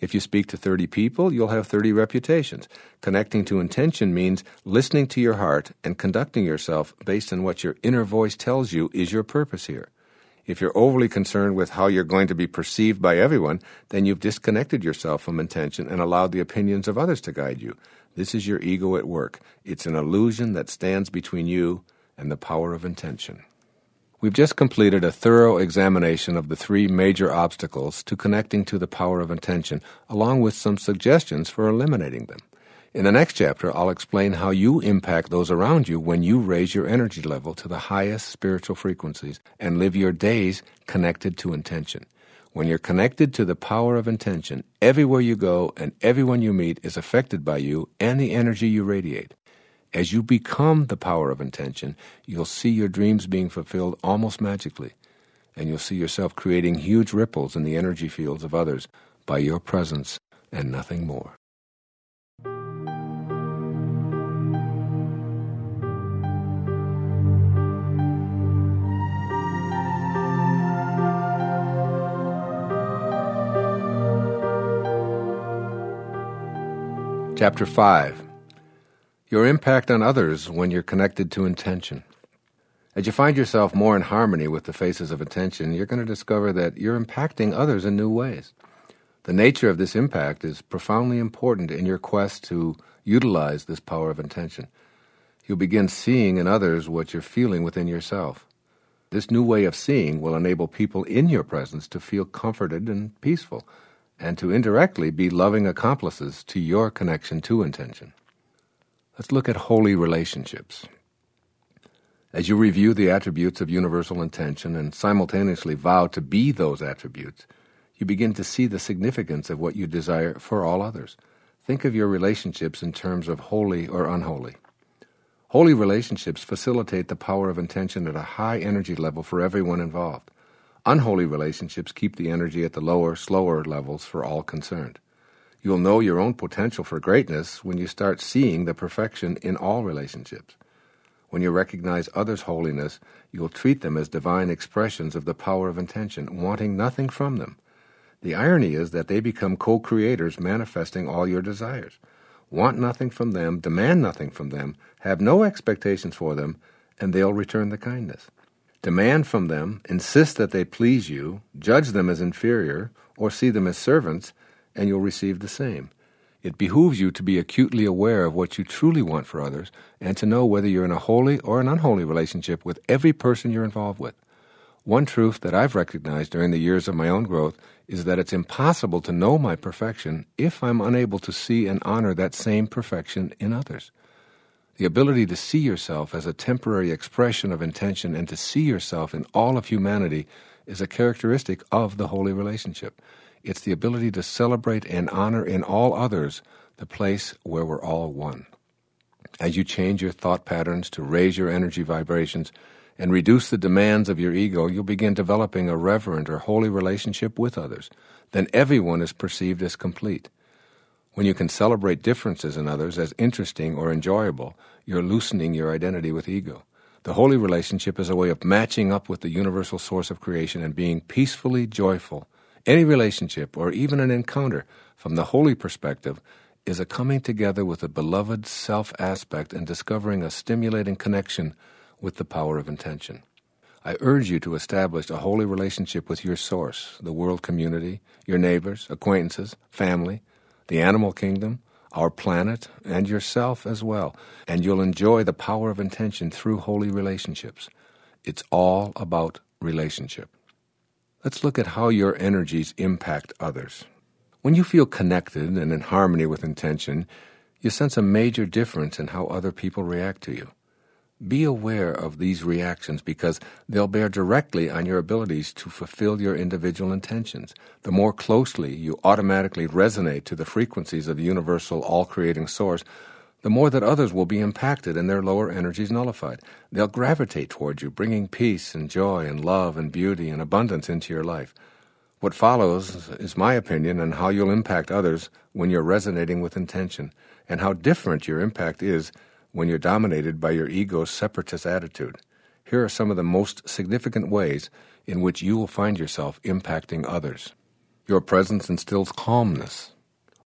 If you speak to 30 people, you'll have 30 reputations. Connecting to intention means listening to your heart and conducting yourself based on what your inner voice tells you is your purpose here. If you're overly concerned with how you're going to be perceived by everyone, then you've disconnected yourself from intention and allowed the opinions of others to guide you. This is your ego at work. It's an illusion that stands between you and the power of intention. We've just completed a thorough examination of the 3 major obstacles to connecting to the power of intention, along with some suggestions for eliminating them. In the next chapter, I'll explain how you impact those around you when you raise your energy level to the highest spiritual frequencies and live your days connected to intention. When you're connected to the power of intention, everywhere you go and everyone you meet is affected by you and the energy you radiate. As you become the power of intention, you'll see your dreams being fulfilled almost magically, and you'll see yourself creating huge ripples in the energy fields of others by your presence and nothing more. Chapter 5. Your impact on others when you're connected to intention. As you find yourself more in harmony with the faces of intention, you're going to discover that you're impacting others in new ways. The nature of this impact is profoundly important in your quest to utilize this power of intention. You'll begin seeing in others what you're feeling within yourself. This new way of seeing will enable people in your presence to feel comforted and peaceful, and to indirectly be loving accomplices to your connection to intention. Let's look at holy relationships. As you review the attributes of universal intention and simultaneously vow to be those attributes, you begin to see the significance of what you desire for all others. Think of your relationships in terms of holy or unholy. Holy relationships facilitate the power of intention at a high energy level for everyone involved. Unholy relationships keep the energy at the lower, slower levels for all concerned. You'll know your own potential for greatness when you start seeing the perfection in all relationships. When you recognize others' holiness, you'll treat them as divine expressions of the power of intention, wanting nothing from them. The irony is that they become co-creators manifesting all your desires. Want nothing from them, demand nothing from them, have no expectations for them, and they'll return the kindness. Demand from them, insist that they please you, judge them as inferior, or see them as servants, and you'll receive the same. It behooves you to be acutely aware of what you truly want for others, and to know whether you're in a holy or an unholy relationship with every person you're involved with. One truth that I've recognized during the years of my own growth is that it's impossible to know my perfection if I'm unable to see and honor that same perfection in others. The ability to see yourself as a temporary expression of intention and to see yourself in all of humanity is a characteristic of the holy relationship. It's the ability to celebrate and honor in all others the place where we're all one. As you change your thought patterns to raise your energy vibrations and reduce the demands of your ego, you'll begin developing a reverent or holy relationship with others. Then everyone is perceived as complete. When you can celebrate differences in others as interesting or enjoyable, you're loosening your identity with ego. The holy relationship is a way of matching up with the universal source of creation and being peacefully joyful. Any relationship, or even an encounter, from the holy perspective, is a coming together with a beloved self aspect and discovering a stimulating connection with the power of intention. I urge you to establish a holy relationship with your source, the world community, your neighbors, acquaintances, family, the animal kingdom, our planet, and yourself as well, and you'll enjoy the power of intention through holy relationships. It's all about relationship. Let's look at how your energies impact others. When you feel connected and in harmony with intention, you sense a major difference in how other people react to you. Be aware of these reactions because they'll bear directly on your abilities to fulfill your individual intentions. The more closely you automatically resonate to the frequencies of the universal all-creating source, the more that others will be impacted and their lower energies nullified. They'll gravitate toward you, bringing peace and joy and love and beauty and abundance into your life. What follows is my opinion on how you'll impact others when you're resonating with intention, and how different your impact is when you're dominated by your ego's separatist attitude. Here are some of the most significant ways in which you will find yourself impacting others. Your presence instills calmness.